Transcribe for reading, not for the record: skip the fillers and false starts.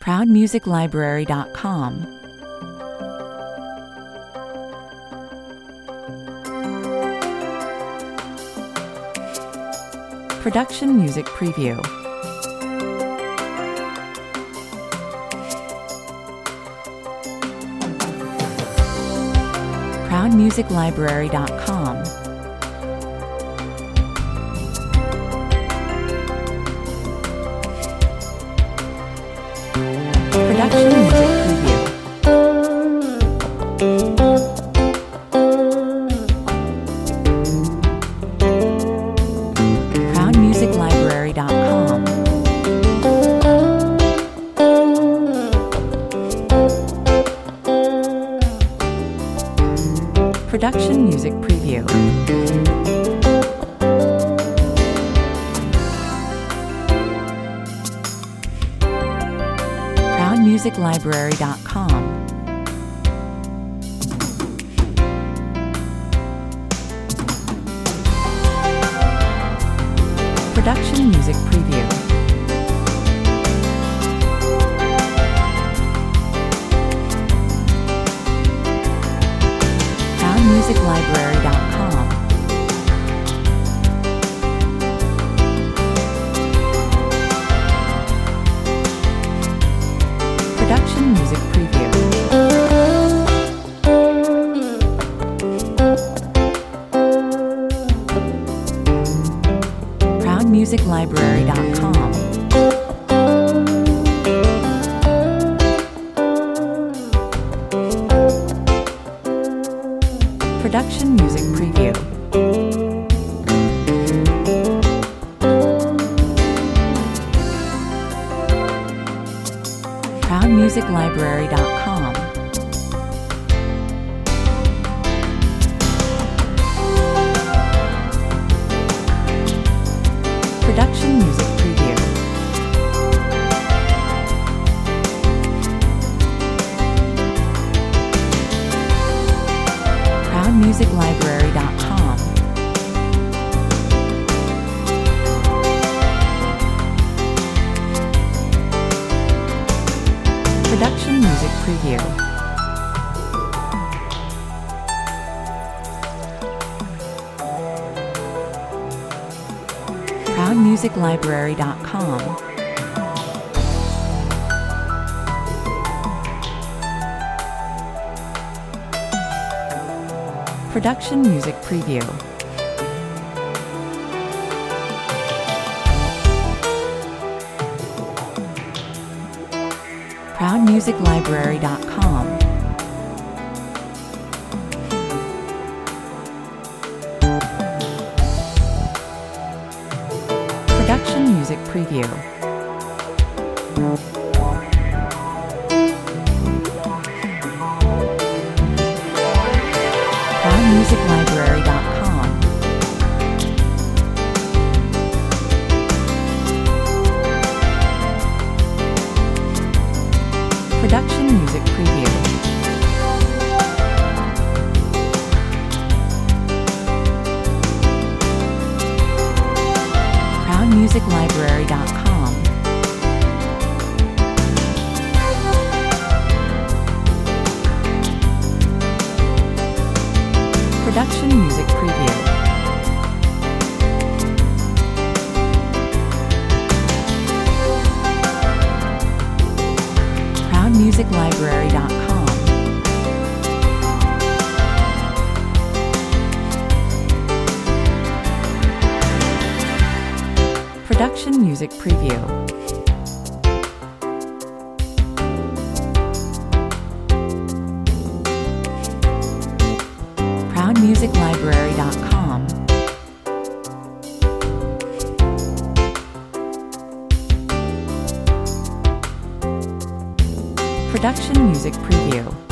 ProudMusicLibrary.com. Production Music Preview. ProudMusicLibrary.com. Production Music Preview. ProudMusicLibrary.com. Production Music Preview. ProudMusicLibrary.com. Production Music Preview. ProudMusicLibrary.com. Production Music Preview. ProudMusicLibrary.com. Production Music Preview. ProudMusicLibrary.com. Production Music Preview. ProudMusicLibrary.com. Production Music Preview. ProudMusicLibrary.com. Production Music Preview. ProudMusicLibrary.com. Production Music Preview. ProudMusicLibrary.com. Production Music Preview. ProudMusicLibrary.com. Production Music Preview. ProudMusicLibrary.com. Production Music Preview. ProudMusicLibrary.com. Production Music Preview.